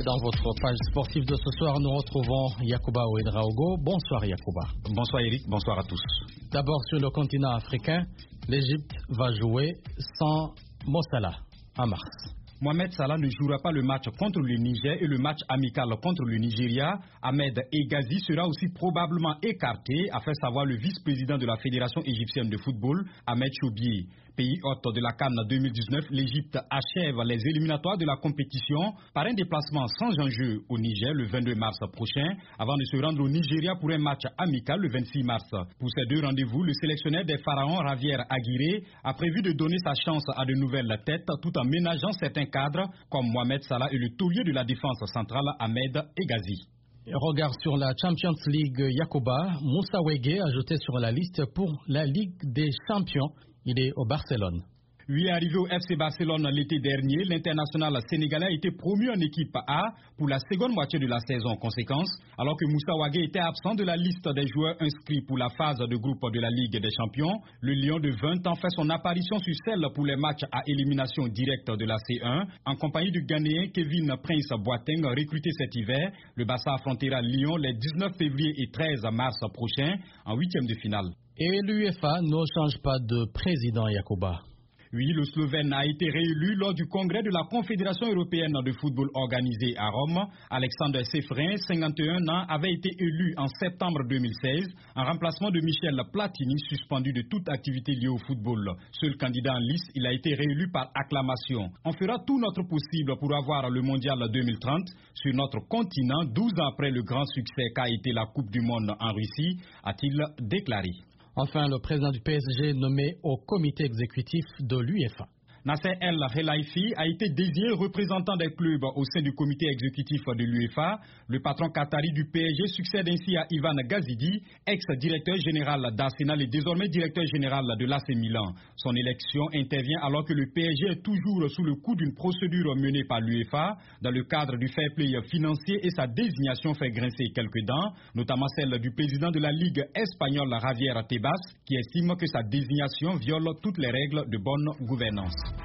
Dans votre page sportive de ce soir, nous retrouvons Yacouba Ouedraogo. Bonsoir Yacouba. Bonsoir Eric, bonsoir à tous. D'abord sur le continent africain, l'Égypte va jouer sans Mo Salah en mars. Mohamed Salah ne jouera pas le match contre le Niger et le match amical contre le Nigeria. Ahmed Egazi sera aussi probablement écarté, a fait savoir le vice-président de la Fédération égyptienne de football, Ahmed Choubié. Pays hôte de la CAN 2019, l'Égypte achève les éliminatoires de la compétition par un déplacement sans enjeu au Niger le 22 mars prochain, avant de se rendre au Nigeria pour un match amical le 26 mars. Pour ces deux rendez-vous, le sélectionneur des Pharaons, Javier Aguirre, a prévu de donner sa chance à de nouvelles têtes tout en ménageant certains cadres comme Mohamed Salah et le taulier de la défense centrale Ahmed Egazi. Regard sur la Champions League Yacouba, Moussa Wege ajouté sur la liste pour la Ligue des Champions. Il est au Barcelone. Lui est arrivé au FC Barcelone l'été dernier. L'international sénégalais a été promu en équipe A pour la seconde moitié de la saison. Conséquence, alors que Moussa Wagué était absent de la liste des joueurs inscrits pour la phase de groupe de la Ligue des Champions, le Lion de 20 ans fait son apparition sur celle pour les matchs à élimination directe de la C1. En compagnie du Ghanéen Kevin Prince Boateng, recruté cet hiver, le Barça affrontera Lyon les 19 février et 13 mars prochains en huitième de finale. Et l'UEFA ne change pas de président Yacouba. Oui, le Slovène a été réélu lors du congrès de la Confédération européenne de football organisé à Rome. Alexander Sefrin, 51 ans, avait été élu en septembre 2016 en remplacement de Michel Platini, suspendu de toute activité liée au football. Seul candidat en lice, il a été réélu par acclamation. On fera tout notre possible pour avoir le mondial 2030 sur notre continent, 12 ans après le grand succès qu'a été la Coupe du Monde en Russie, a-t-il déclaré. Enfin, le président du PSG nommé au comité exécutif de l'UEFA. Nasser El Khelaifi a été désigné représentant des clubs au sein du comité exécutif de l'UEFA. Le patron qatari du PSG succède ainsi à Ivan Gazidi, ex-directeur général d'Arsenal et désormais directeur général de l'AC Milan. Son élection intervient alors que le PSG est toujours sous le coup d'une procédure menée par l'UEFA dans le cadre du fair play financier et sa désignation fait grincer quelques dents, notamment celle du président de la Ligue espagnole Javier Tebas, qui estime que sa désignation viole toutes les règles de bonne gouvernance.